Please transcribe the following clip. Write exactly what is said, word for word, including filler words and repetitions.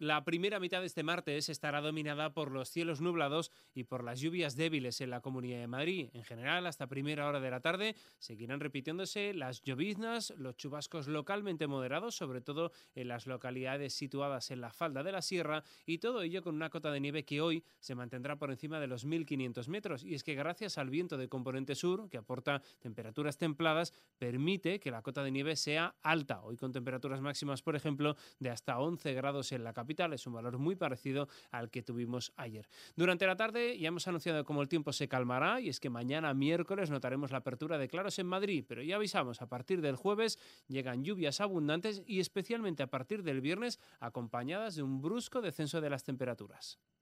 La primera mitad de este martes estará dominada por los cielos nublados y por las lluvias débiles en la Comunidad de Madrid. En general, hasta primera hora de la tarde seguirán repitiéndose las lloviznas, los chubascos localmente moderados, sobre todo en las localidades situadas en la falda de la sierra, y todo ello con una cota de nieve que hoy se mantendrá por encima de los mil quinientos metros. Y es que gracias al viento de componente sur, que aporta temperaturas templadas, permite que la cota de nieve sea alta. Hoy con temperaturas máximas, por ejemplo, de hasta once grados en la capital. Es un valor muy parecido al que tuvimos ayer. Durante la tarde ya hemos anunciado cómo el tiempo se calmará, y es que mañana miércoles notaremos la apertura de claros en Madrid, pero ya avisamos, a partir del jueves llegan lluvias abundantes y especialmente a partir del viernes acompañadas de un brusco descenso de las temperaturas.